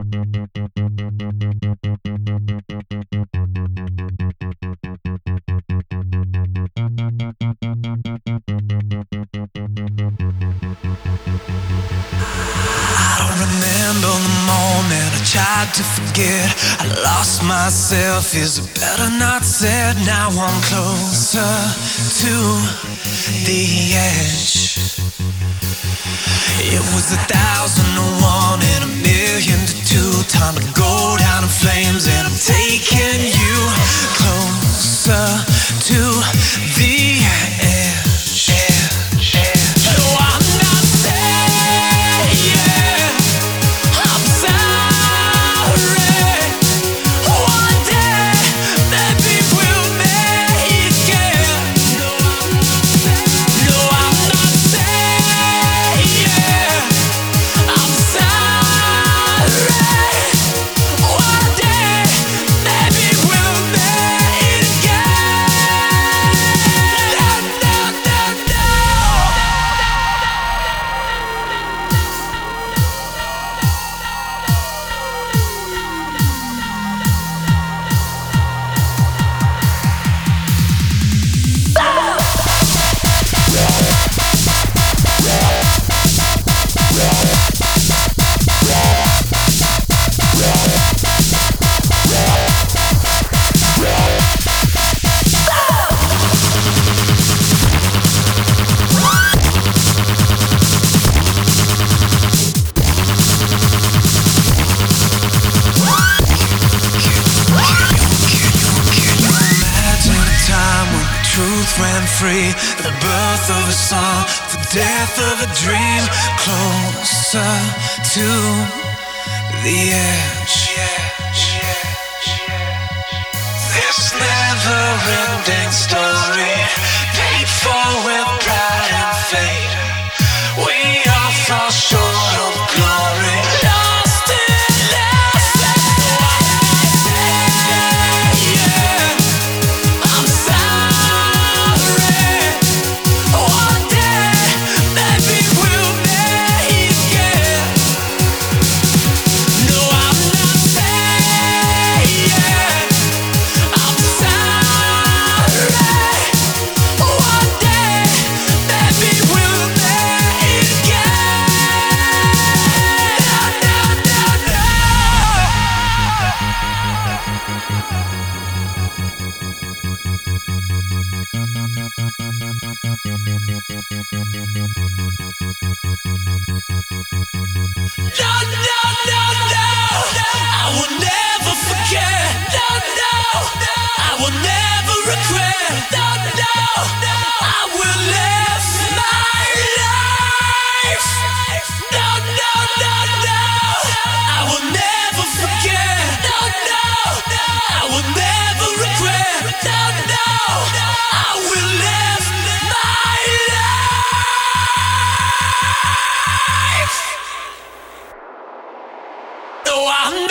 I don't remember the moment I tried to forget. I lost myself, is it better not said? Now I'm closer to the edge. It was 1,001 and 1,000,002. Time to go down in flames, and I'm taking you closer to the edge. No, I'm not saying I'm sorry. One day, maybe we'll make it. No, I'm not saying I'm sorry. One day, maybe we'll make it again. No, no, no, no. Imagine a time when the truth ran free, the birth of a song, the death of a dream, closer to the edge. This never-ending story, paid for with pride and fate. We all fall short of glory, lost in I'm sorry. One day, maybe we'll make it. No, I'm not saying I'm sorry. One day, maybe we'll make it again. No, no, no, no, no, no, no. I will never forget. No, no. I will never regret. No, no. I will live my life. No, no, no, no. I will never forget. No, no. I will never regret. No, no. I will live my life. No, I'm